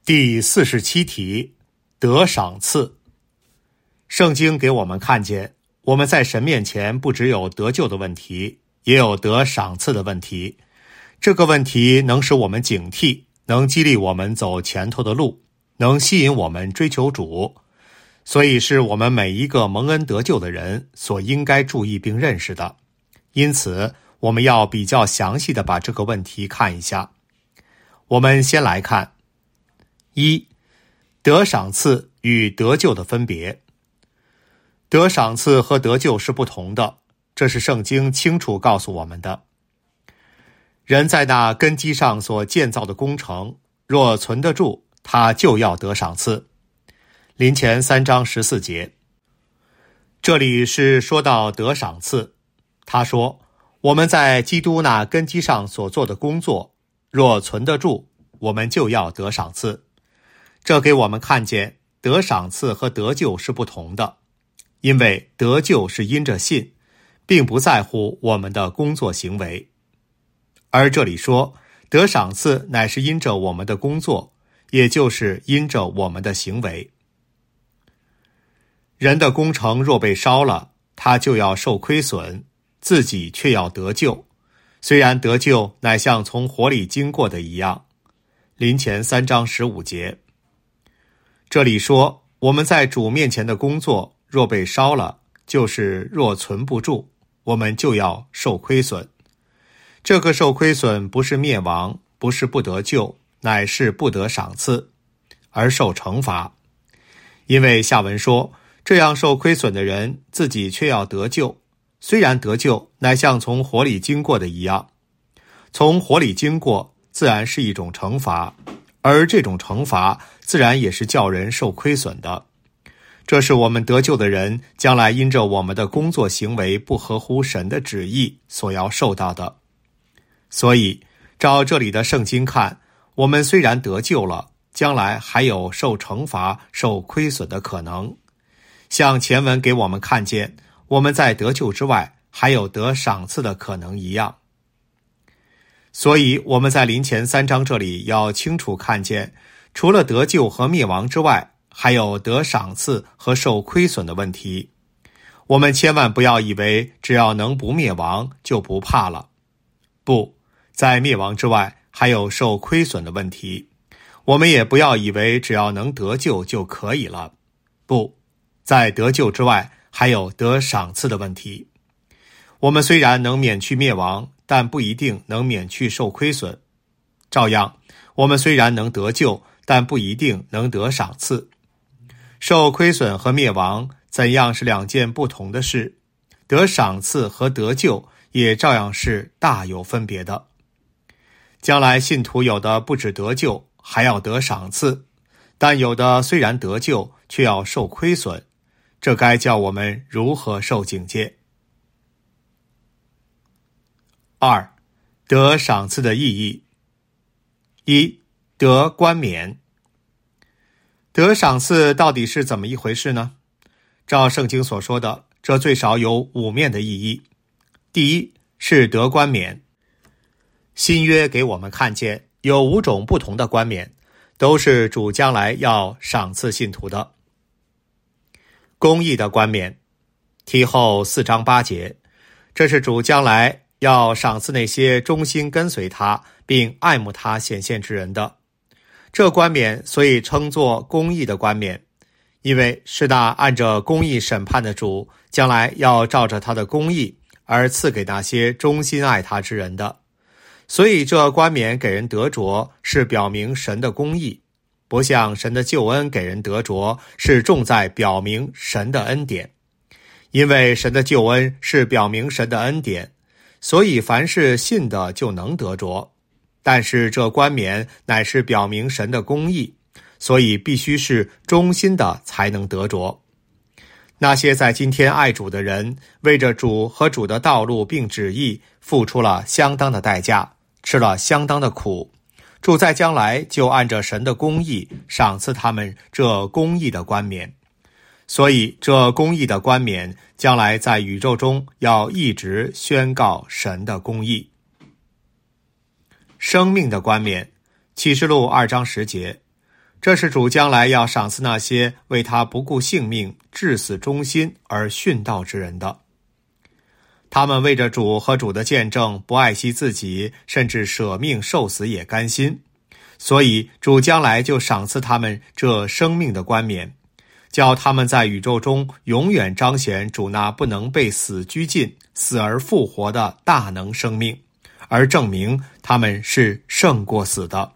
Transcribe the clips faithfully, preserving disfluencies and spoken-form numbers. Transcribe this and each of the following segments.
第四十七题，得赏赐。圣经给我们看见，我们在神面前不只有得救的问题，也有得赏赐的问题。这个问题能使我们警惕，能激励我们走前头的路，能吸引我们追求主，所以是我们每一个蒙恩得救的人所应该注意并认识的。因此，我们要比较详细的把这个问题看一下。我们先来看一，得赏赐与得救的分别。得赏赐和得救是不同的，这是圣经清楚告诉我们的。人在那根基上所建造的工程，若存得住，他就要得赏赐。林前三章十四节。这里是说到得赏赐，他说，我们在基督那根基上所做的工作，若存得住，我们就要得赏赐。这给我们看见得赏赐和得救是不同的，因为得救是因着信，并不在乎我们的工作行为。而这里说得赏赐乃是因着我们的工作，也就是因着我们的行为。人的工程若被烧了，他就要受亏损，自己却要得救，虽然得救乃像从火里经过的一样。林前三章十五节。这里说我们在主面前的工作若被烧了，就是若存不住，我们就要受亏损。这个受亏损不是灭亡，不是不得救，乃是不得赏赐，而受惩罚。因为下文说，这样受亏损的人自己却要得救，虽然得救乃像从火里经过的一样。从火里经过自然是一种惩罚，而这种惩罚自然也是叫人受亏损的。这是我们得救的人将来因着我们的工作行为不合乎神的旨意所要受到的。所以照这里的圣经看，我们虽然得救了，将来还有受惩罚受亏损的可能。像前文给我们看见我们在得救之外还有得赏赐的可能一样。所以我们在林前三章这里要清楚看见，除了得救和灭亡之外，还有得赏赐和受亏损的问题。我们千万不要以为只要能不灭亡就不怕了。不，在灭亡之外还有受亏损的问题。我们也不要以为只要能得救就可以了。不，在得救之外还有得赏赐的问题。我们虽然能免去灭亡，但不一定能免去受亏损。照样，我们虽然能得救，但不一定能得赏赐。受亏损和灭亡怎样是两件不同的事，得赏赐和得救也照样是大有分别的。将来信徒有的不只得救，还要得赏赐，但有的虽然得救，却要受亏损，这该叫我们如何受警戒？二，得赏赐的意义。一，得冠冕。得赏赐到底是怎么一回事呢？照圣经所说的，这最少有五面的意义。第一，是得冠冕。新约给我们看见有五种不同的冠冕，都是主将来要赏赐信徒的。公义的冠冕，提后四章八节，这是主将来要赏赐那些忠心跟随他并爱慕他显现之人的。这冠冕所以称作公义的冠冕，因为是那按着公义审判的主将来要照着他的公义而赐给那些忠心爱他之人的。所以这冠冕给人得着是表明神的公义，不像神的救恩给人得着是重在表明神的恩典。因为神的救恩是表明神的恩典，所以凡是信的就能得着。但是这冠冕乃是表明神的公义，所以必须是忠心的才能得着。那些在今天爱主的人，为着主和主的道路并旨意，付出了相当的代价，吃了相当的苦，主在将来就按着神的公义赏赐他们这公义的冠冕。所以这公义的冠冕将来在宇宙中要一直宣告神的公义。生命的冠冕，启示录二章十节， 这是主将来要赏赐那些为他不顾性命、至死忠心而殉道之人的。他们为着主和主的见证，不爱惜自己，甚至舍命受死也甘心。所以主将来就赏赐他们这生命的冠冕，叫他们在宇宙中永远彰显主那不能被死拘禁、死而复活的大能生命，而证明他们是胜过死的。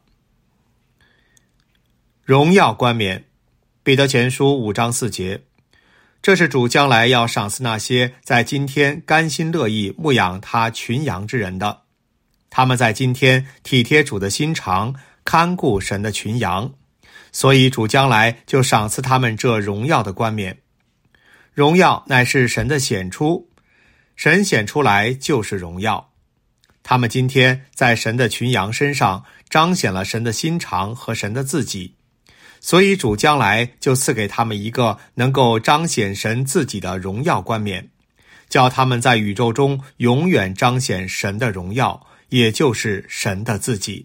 荣耀冠冕，彼得前书五章四节，这是主将来要赏赐那些在今天甘心乐意牧养他群羊之人的。他们在今天体贴主的心肠，看顾神的群羊，所以主将来就赏赐他们这荣耀的冠冕。荣耀乃是神的显出，神显出来就是荣耀。他们今天在神的群羊身上彰显了神的心肠和神的自己，所以主将来就赐给他们一个能够彰显神自己的荣耀冠冕，叫他们在宇宙中永远彰显神的荣耀，也就是神的自己。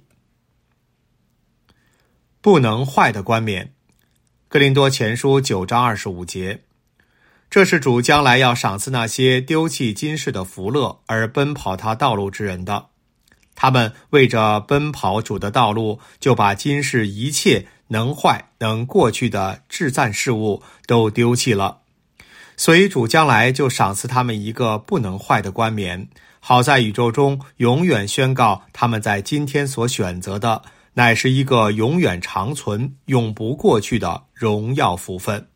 不能坏的冠冕，哥林多前书九章二十五节，这是主将来要赏赐那些丢弃今世的福乐而奔跑他道路之人的。他们为着奔跑主的道路，就把今世一切能坏能过去的至暂事物都丢弃了。所以主将来就赏赐他们一个不能坏的冠冕，好在宇宙中永远宣告他们在今天所选择的乃是一个永远长存、永不过去的荣耀福分。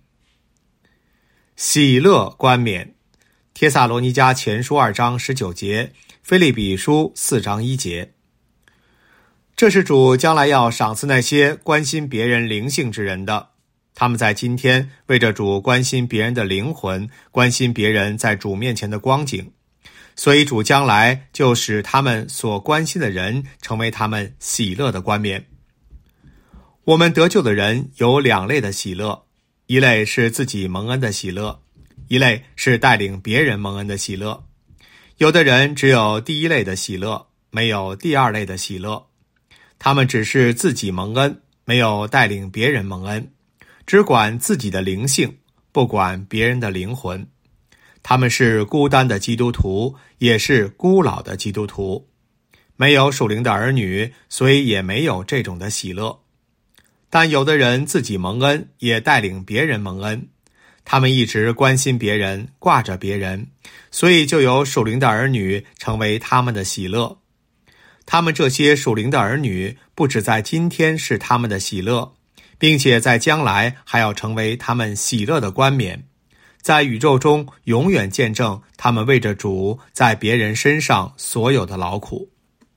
喜乐冠冕，帖撒罗尼迦前书二章十九节，腓立比书四章一节。这是主将来要赏赐那些关心别人灵性之人的。他们在今天为着主关心别人的灵魂，关心别人在主面前的光景，所以主将来就使他们所关心的人成为他们喜乐的冠冕。我们得救的人有两类的喜乐，一类是自己蒙恩的喜乐，一类是带领别人蒙恩的喜乐。有的人只有第一类的喜乐，没有第二类的喜乐。他们只是自己蒙恩，没有带领别人蒙恩，只管自己的灵性，不管别人的灵魂。他们是孤单的基督徒，也是孤老的基督徒，没有属灵的儿女，所以也没有这种的喜乐。但有的人自己蒙恩，也带领别人蒙恩，他们一直关心别人，挂着别人，所以就有属灵的儿女成为他们的喜乐。他们这些属灵的儿女，不只在今天是他们的喜乐，并且在将来还要成为他们喜乐的冠冕，在宇宙中永远见证他们为着主在别人身上所有的劳苦。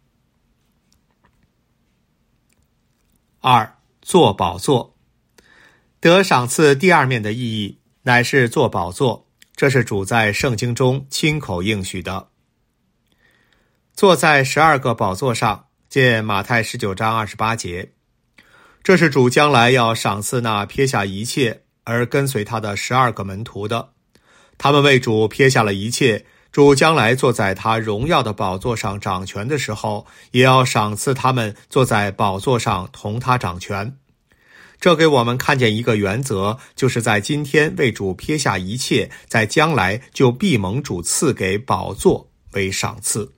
二、做宝座。得赏赐第二面的意义，乃是做宝座，这是主在圣经中亲口应许的。坐在十二个宝座上，见马太十九章二十八节。这是主将来要赏赐那撇下一切而跟随他的十二个门徒的。他们为主撇下了一切，主将来坐在他荣耀的宝座上掌权的时候，也要赏赐他们坐在宝座上同他掌权。这给我们看见一个原则，就是在今天为主撇下一切，在将来就必蒙主赐给宝座为赏赐。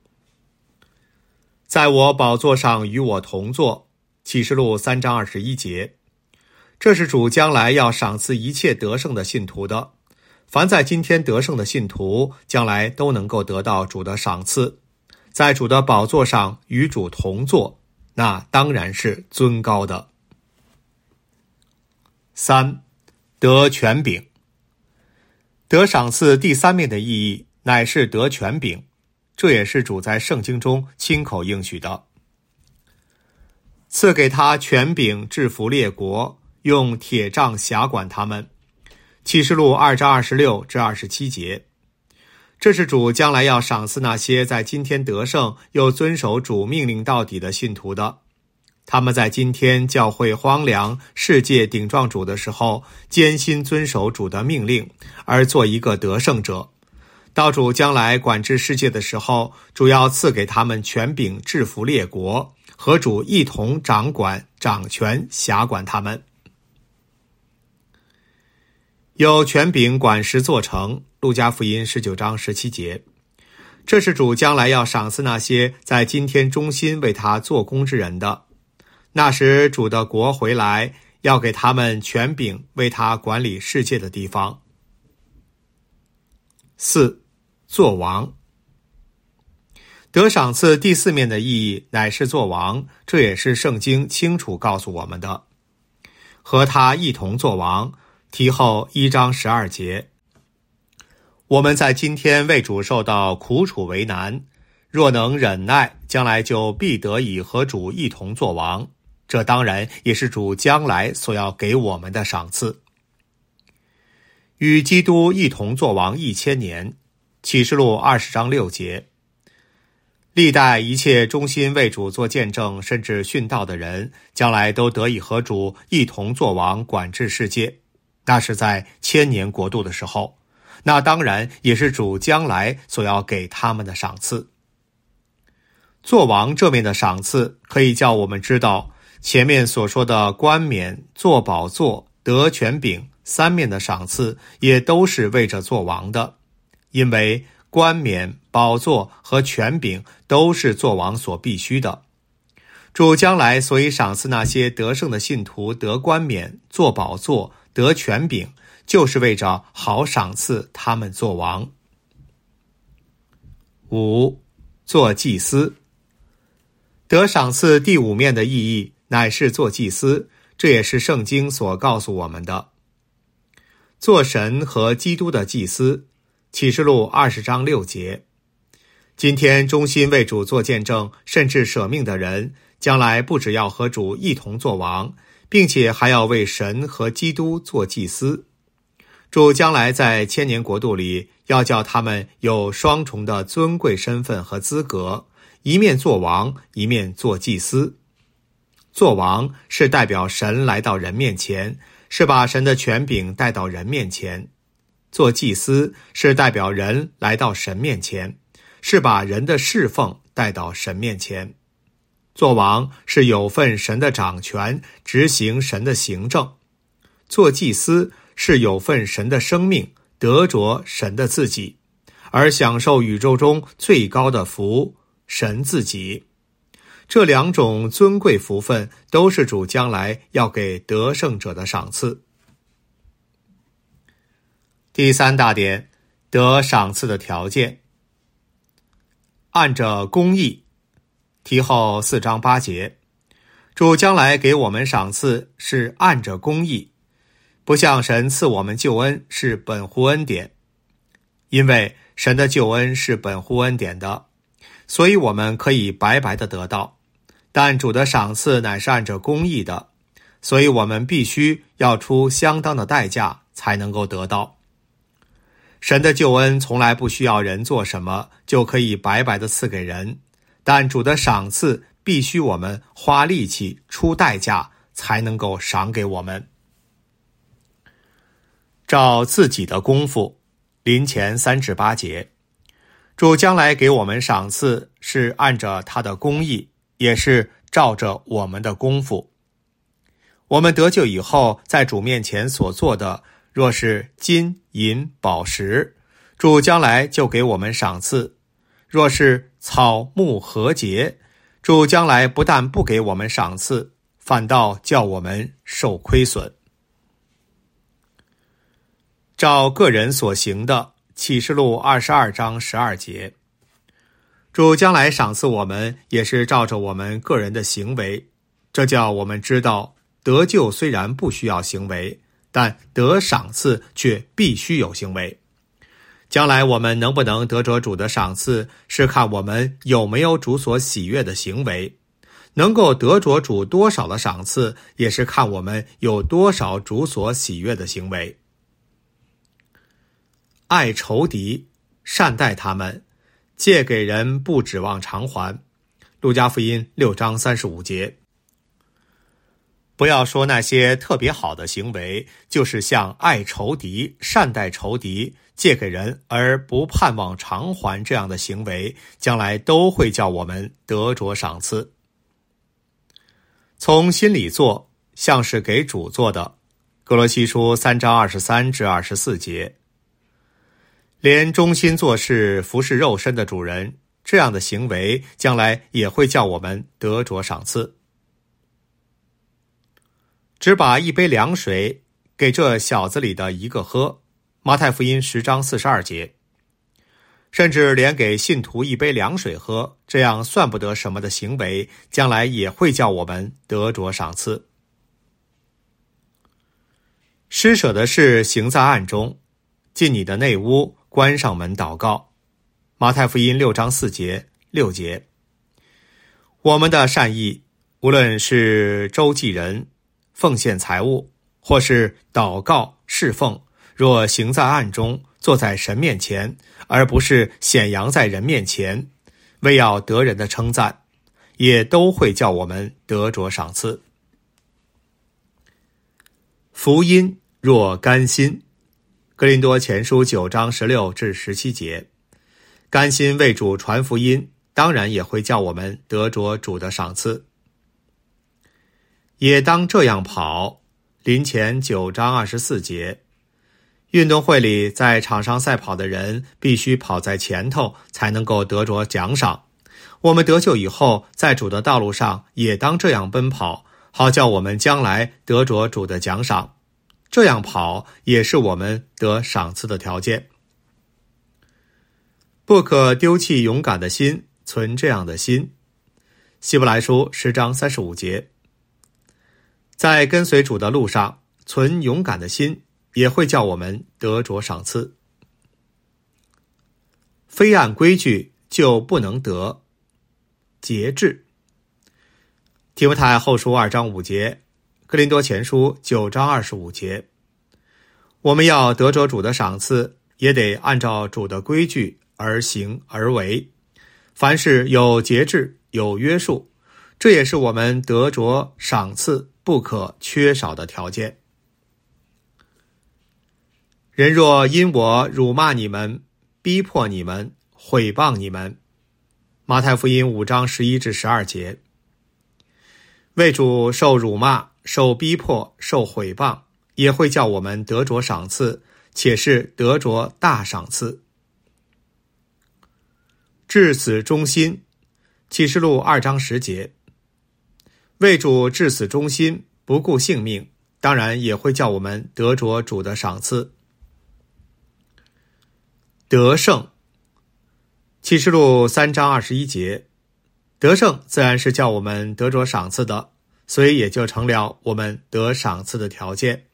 在我宝座上与我同坐，启示录三章二十一节。这是主将来要赏赐一切得胜的信徒的。凡在今天得胜的信徒，将来都能够得到主的赏赐，在主的宝座上与主同坐，那当然是尊高的。三、得权柄。得赏赐第三面的意义，乃是得权柄，这也是主在圣经中亲口应许的。赐给他权柄制服列国，用铁杖辖管他们。启示录二章二十六至二十七节。这是主将来要赏赐那些在今天得胜又遵守主命令到底的信徒的。他们在今天教会荒凉，世界顶撞主的时候，艰辛遵守主的命令，而做一个得胜者。到主将来管制世界的时候，主要赐给他们权柄制服列国，和主一同掌管掌权辖管他们。有权柄管食做成，路加福音十九章十七节。这是主将来要赏赐那些在今天忠心为他做工之人的。那时主的国回来，要给他们权柄为他管理世界的地方。四、做王。得赏赐第四面的意义乃是做王，这也是圣经清楚告诉我们的。和他一同做王，提后一章十二节。我们在今天为主受到苦楚为难，若能忍耐，将来就必得以和主一同做王。这当然也是主将来所要给我们的赏赐。与基督一同做王一千年，启示录二十章六节。历代一切忠心为主做见证甚至殉道的人，将来都得以和主一同做王，管治世界。那是在千年国度的时候，那当然也是主将来所要给他们的赏赐。做王这面的赏赐，可以叫我们知道前面所说的冠冕、坐宝座、得权柄三面的赏赐，也都是为着做王的。因为冠冕、宝座和权柄都是做王所必须的。主将来所以赏赐那些得胜的信徒得冠冕、坐宝座、得权柄，就是为着好赏赐他们做王。五、做祭司。得赏赐第五面的意义乃是做祭司，这也是圣经所告诉我们的。做神和基督的祭司，启示录二十章六节。今天忠心为主做见证甚至舍命的人，将来不只要和主一同做王，并且还要为神和基督做祭司。主将来在千年国度里，要叫他们有双重的尊贵身份和资格，一面做王，一面做祭司。做王是代表神来到人面前，是把神的权柄带到人面前；做祭司是代表人来到神面前，是把人的侍奉带到神面前。做王是有份神的掌权，执行神的行政；做祭司是有份神的生命，得着神的自己，而享受宇宙中最高的福，神自己。这两种尊贵福分都是主将来要给得胜者的赏赐。第三大点，得赏赐的条件。按着公义，提后四章八节。主将来给我们赏赐是按着公义，不像神赐我们救恩是本乎恩典。因为神的救恩是本乎恩典的，所以我们可以白白的得到，但主的赏赐乃是按着公义的，所以我们必须要出相当的代价才能够得到。神的救恩从来不需要人做什么就可以白白的赐给人，但主的赏赐必须我们花力气出代价才能够赏给我们。照自己的功夫，林前三至八节。主将来给我们赏赐是按着他的公义，也是照着我们的功夫。我们得救以后，在主面前所做的，若是金银宝石，主将来就给我们赏赐；若是草木禾秸，主将来不但不给我们赏赐，反倒叫我们受亏损。照个人所行的，启示录二十二章十二节。主将来赏赐我们，也是照着我们个人的行为，这叫我们知道，得救虽然不需要行为，但得赏赐却必须有行为。将来我们能不能得着主的赏赐，是看我们有没有主所喜悦的行为；能够得着主多少的赏赐，也是看我们有多少主所喜悦的行为。爱仇敌，善待他们，借给人不指望偿还。路加福音六章三十五节。不要说那些特别好的行为，就是像爱仇敌、善待仇敌、借给人而不盼望偿还这样的行为，将来都会叫我们得着赏赐。 从心里做，像是给主做的。哥罗西书三章二十三至二十四节。连忠心做事、服侍肉身的主人，这样的行为将来也会叫我们得着赏赐。只把一杯凉水给这小子里的一个喝，马太福音十章四十二节。甚至连给信徒一杯凉水喝，这样算不得什么的行为，将来也会叫我们得着赏赐。施舍的事行在暗中，进你的内屋，关上门祷告。马太福音六章四节、六节。我们的善意，无论是周济人、奉献财物，或是祷告、侍奉，若行在暗中，坐在神面前，而不是显扬在人面前，为要得人的称赞，也都会叫我们得着赏赐。福音若甘心，哥林多前书九章十六至十七节。甘心为主传福音，当然也会叫我们得着主的赏赐。也当这样跑，林前九章二十四节。运动会里在场上赛跑的人必须跑在前头，才能够得着奖赏。我们得救以后，在主的道路上也当这样奔跑，好叫我们将来得着主的奖赏。这样跑也是我们得赏赐的条件。不可丢弃勇敢的心，存这样的心。希伯来书十章三十五节。在跟随主的路上，存勇敢的心，也会叫我们得着赏赐。非按规矩就不能得节制。提摩太后书二章五节，哥林多前书九章二十五节。我们要得着主的赏赐，也得按照主的规矩而行而为，凡事有节制，有约束，这也是我们得着赏赐不可缺少的条件。人若因我辱骂你们，逼迫你们，毁谤你们。马太福音五章十一至十二节。为主受辱骂、受逼迫、受毁谤，也会叫我们得着赏赐，且是得着大赏赐。至死忠心，启示录二章十节。为主至死忠心，不顾性命，当然也会叫我们得着主的赏赐。得胜，启示录三章二十一节。得胜自然是叫我们得着赏赐的，所以也就成了我们得赏赐的条件。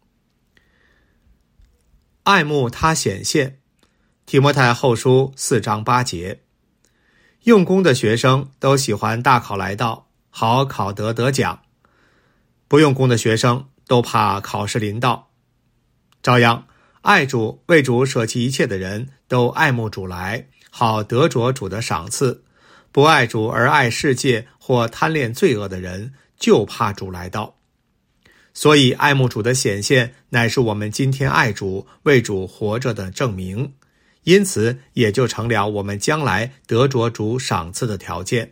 爱慕他显现，提摩太后书四章八节。用功的学生都喜欢大考来到，好考得得奖；不用功的学生都怕考试临到。照样，爱主为主舍弃一切的人都爱慕主来，好得着主的赏赐；不爱主而爱世界或贪恋罪恶的人，就怕主来到。所以爱慕主的显现，乃是我们今天爱主、为主活着的证明，因此也就成了我们将来得着主赏赐的条件。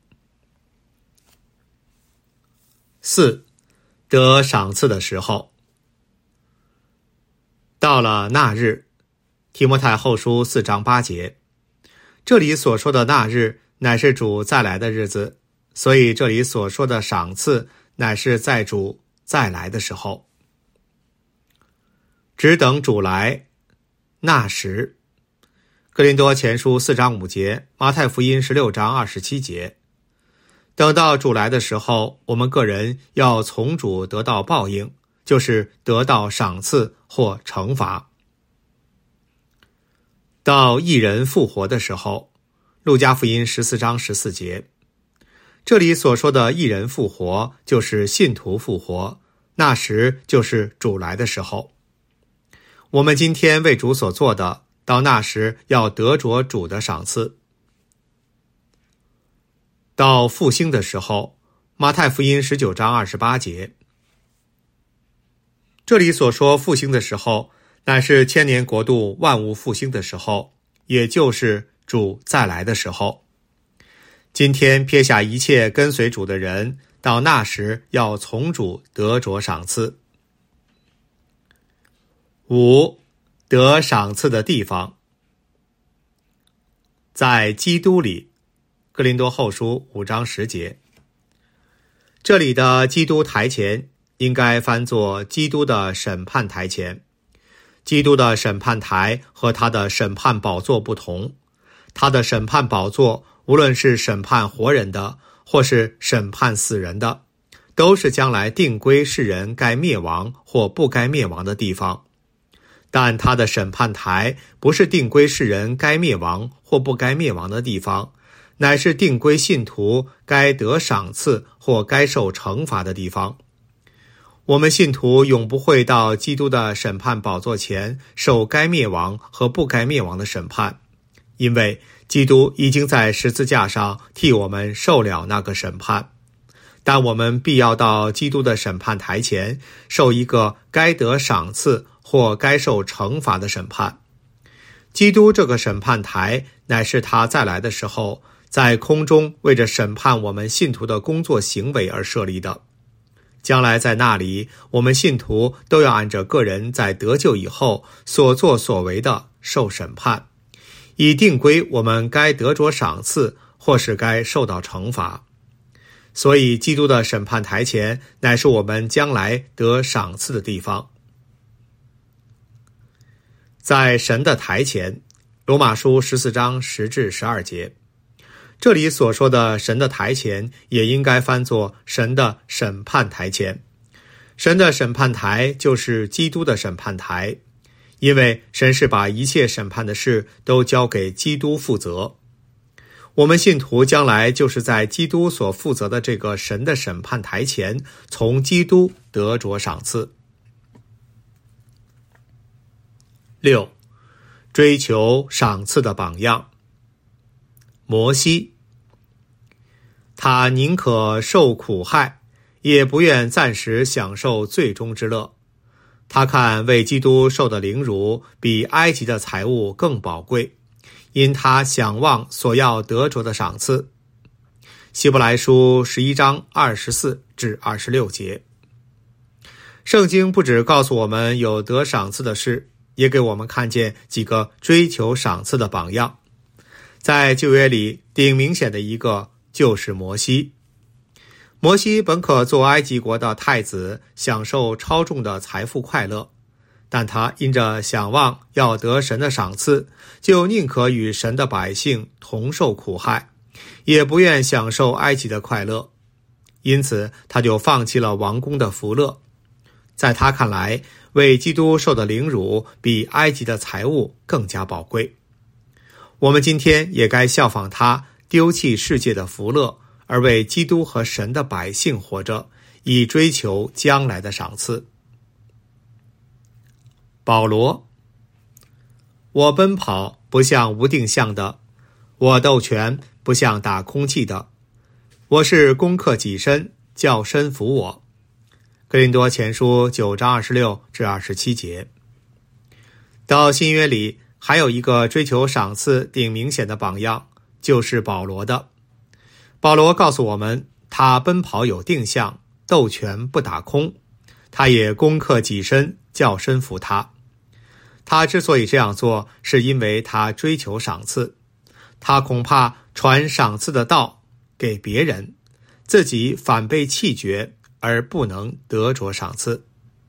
四，得赏赐的时候。到了那日，提摩太后书四章八节，这里所说的那日，乃是主再来的日子，所以这里所说的赏赐，乃是在主再来的时候。只等主来，那时。哥林多前书四章五节，马太福音十六章二十七节。等到主来的时候，我们个人要从主得到报应，就是得到赏赐或惩罚。到义人复活的时候，路加福音十四章十四节。这里所说的义人复活，就是信徒复活，那时就是主来的时候。我们今天为主所做的，到那时要得着主的赏赐。到复兴的时候，马太福音十九章二十八节。这里所说复兴的时候，乃是千年国度万物复兴的时候，也就是主再来的时候。今天撇下一切跟随主的人， 到那时要从主得着赏赐。五、得赏赐的地方。在基督里，哥林多后书五章十节。这里的基督台前应该翻作基督的审判台前。基督的审判台和他的审判宝座不同，他的审判宝座无论是审判活人的，或是审判死人的，都是将来定规世人该灭亡或不该灭亡的地方。但他的审判台不是定规世人该灭亡或不该灭亡的地方，乃是定规信徒该得赏赐或该受惩罚的地方。我们信徒永不会到基督的审判宝座前受该灭亡和不该灭亡的审判，因为基督已经在十字架上替我们受了那个审判。但我们必要到基督的审判台前受一个该得赏赐或该受惩罚的审判。基督这个审判台乃是他再来的时候在空中为着审判我们信徒的工作行为而设立的。将来在那里，我们信徒都要按着个人在得救以后所作所为的受审判，以定规我们该得着赏赐或是该受到惩罚。所以基督的审判台前乃是我们将来得赏赐的地方。在神的台前，罗马书十四章十至十二节。这里所说的神的台前也应该翻作神的审判台前。神的审判台就是基督的审判台，因为神是把一切审判的事都交给基督负责。我们信徒将来就是在基督所负责的这个神的审判台前，从基督得着赏赐。六、追求赏赐的榜样。摩西，他宁可受苦害，也不愿暂时享受最终之乐。他看为基督受的凌辱比埃及的财物更宝贵，因他想望所要得着的赏赐。希伯来书十一章二十四至二十六节。圣经不只告诉我们有得赏赐的事，也给我们看见几个追求赏赐的榜样。在旧约里，顶明显的一个就是摩西。摩西本可做埃及国的太子，享受超重的财富快乐，但他因着想望要得神的赏赐，就宁可与神的百姓同受苦害，也不愿享受埃及的快乐，因此他就放弃了王宫的福乐。在他看来，为基督受的凌辱比埃及的财物更加宝贵。我们今天也该效仿他，丢弃世界的福乐，而为基督和神的百姓活着，以追求将来的赏赐。保罗，我奔跑不像无定向的，我斗拳不像打空气的，我是攻克己身，叫身服我。哥林多前书九章二十六至二十七节。到新约里还有一个追求赏赐顶明显的榜样，就是保罗的。保罗告诉我们，他奔跑有定向，斗拳不打空，他也攻克己身，叫身服他。他之所以这样做，是因为他追求赏赐。他恐怕传赏赐的道给别人，自己反被弃绝，而不能得着赏赐。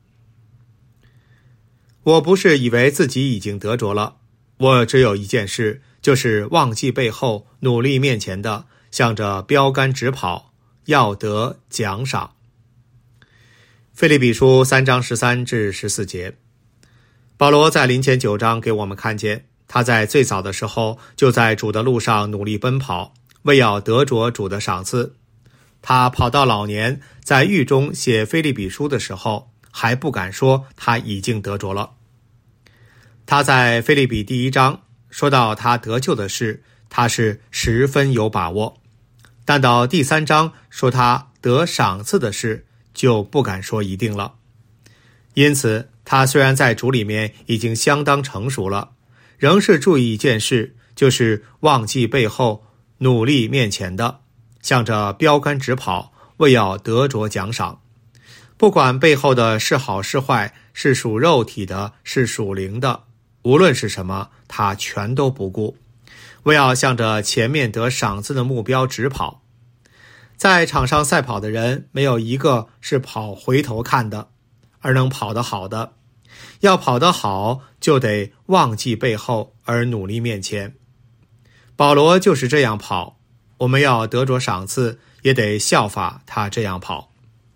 我不是以为自己已经得着了，我只有一件事，就是忘记背后，努力面前的，向着标杆直跑，要得奖赏。腓立比书三章十三至十四节。保罗在林前九章给我们看见，他在最早的时候就在主的路上努力奔跑，为要得着主的赏赐。他跑到老年，在狱中写腓立比书的时候，还不敢说他已经得着了。他在腓立比第一章说到他得救的事，他是十分有把握，但到第三章说他得赏赐的事，就不敢说一定了。因此他虽然在主里面已经相当成熟了，仍是注意一件事，就是忘记背后，努力面前的，向着标杆直跑， 为要得着奖赏。不管背后的是好是坏，是属肉体的，是属灵的，无论是什么，他全都不顾，为要向着前面得赏赐的目标直跑。在场上赛跑的人，没有一个是跑回头看的，而能跑得好的。要跑得好，就得忘记背后，而努力面前。保罗就是这样跑，我们要得着赏赐，也得效法他这样跑。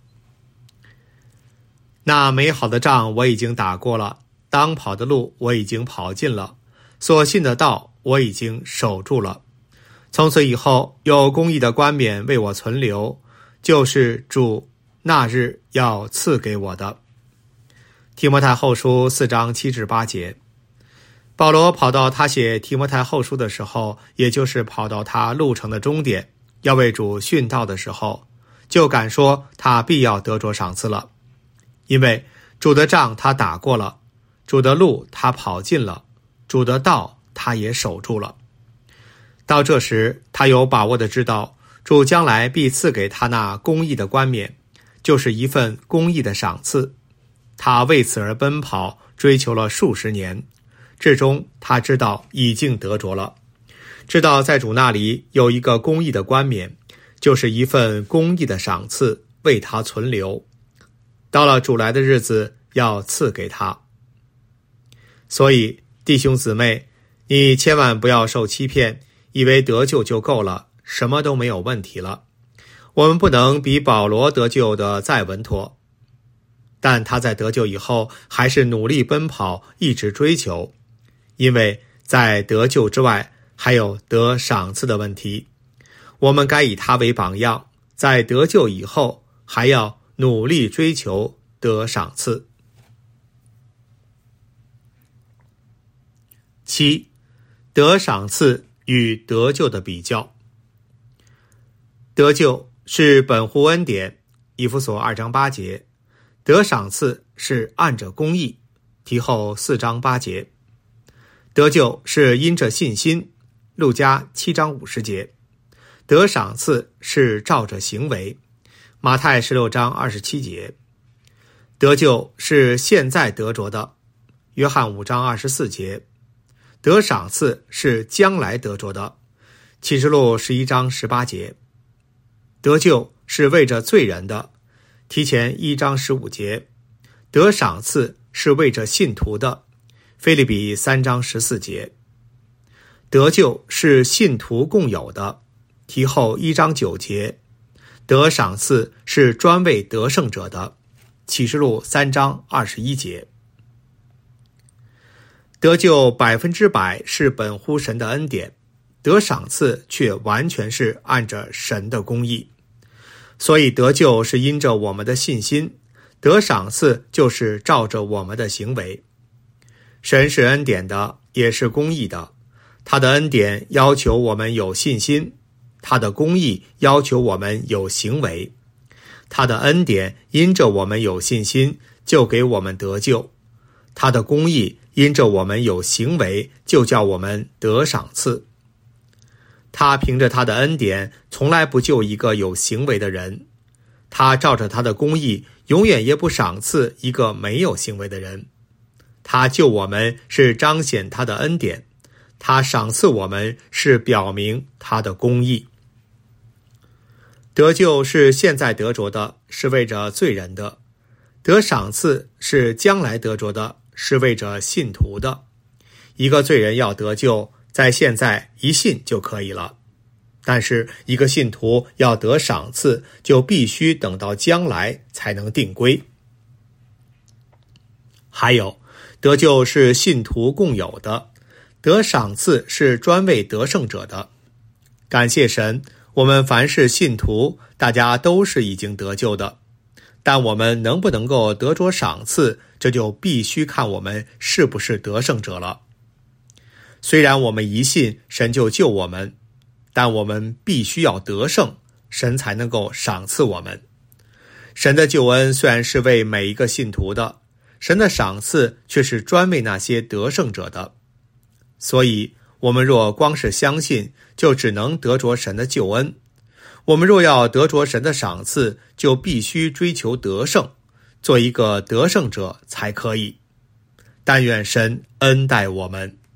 那美好的仗我已经打过了，当跑的路我已经跑尽了，所信的道我已经守住了。从此以后，有公义的冠冕为我存留，就是主那日要赐给我的。提摩太后书四章七至八节。保罗跑到他写提摩太后书的时候，也就是跑到他路程的终点，要为主殉道的时候，就敢说他必要得着赏赐了。因为主的仗他打过了，主的路他跑尽了，主的道他也守住了。到这时，他有把握的知道，主将来必赐给他那公义的冠冕，就是一份公义的赏赐。他为此而奔跑，追求了数十年，至终他知道已经得着了，知道在主那里有一个公义的冠冕，就是一份公义的赏赐，为他存留。到了主来的日子，要赐给他。所以弟兄姊妹，你千万不要受欺骗，以为得救就够了，什么都没有问题了。我们不能比保罗得救的再稳妥，但他在得救以后还是努力奔跑，一直追求，因为在得救之外还有得赏赐的问题。我们该以他为榜样，在得救以后还要努力追求得赏赐。七、得赏赐与得救的比较。得救是本乎恩典，以弗所二章八节；得赏赐是按着公义，提后四章八节；得救是因着信心，路加七章五十节；得赏赐是照着行为，马太十六章二十七节；得救是现在得着的，约翰五章二十四节；得赏赐是将来得着的，启示录十一章十八节；得救是为着罪人的，提前一章十五节；得赏赐是为着信徒的，腓立比三章十四节；得救是信徒共有的，提后一章九节；得赏赐是专为得胜者的，启示录三章二十一节。得救百分之百是本乎神的恩典，得赏赐却完全是按着神的公义。所以得救是因着我们的信心，得赏赐就是照着我们的行为。神是恩典的，也是公义的，他的恩典要求我们有信心，他的公义要求我们有行为。他的恩典因着我们有信心，就给我们得救；他的公义因着我们有行为，就叫我们得赏赐。他凭着他的恩典，从来不救一个有行为的人；他照着他的公义，永远也不赏赐一个没有行为的人。他救我们是彰显他的恩典，他赏赐我们是表明他的公义。得救是现在得着的，是为着罪人的；得赏赐是将来得着的，是为着信徒的。一个罪人要得救，在现在一信就可以了，但是一个信徒要得赏赐，就必须等到将来才能定规。还有，得救是信徒共有的，得赏赐是专为得胜者的。感谢神，我们凡是信徒，大家都是已经得救的，但我们能不能够得着赏赐，这就必须看我们是不是得胜者了。虽然我们一信神就救我们，但我们必须要得胜，神才能够赏赐我们。神的救恩虽然是为每一个信徒的，神的赏赐却是专为那些得胜者的。所以我们若光是相信，就只能得着神的救恩； 我们若要得着神的赏赐，就必须追求得胜，做一个得胜者才可以。但愿神恩待我们。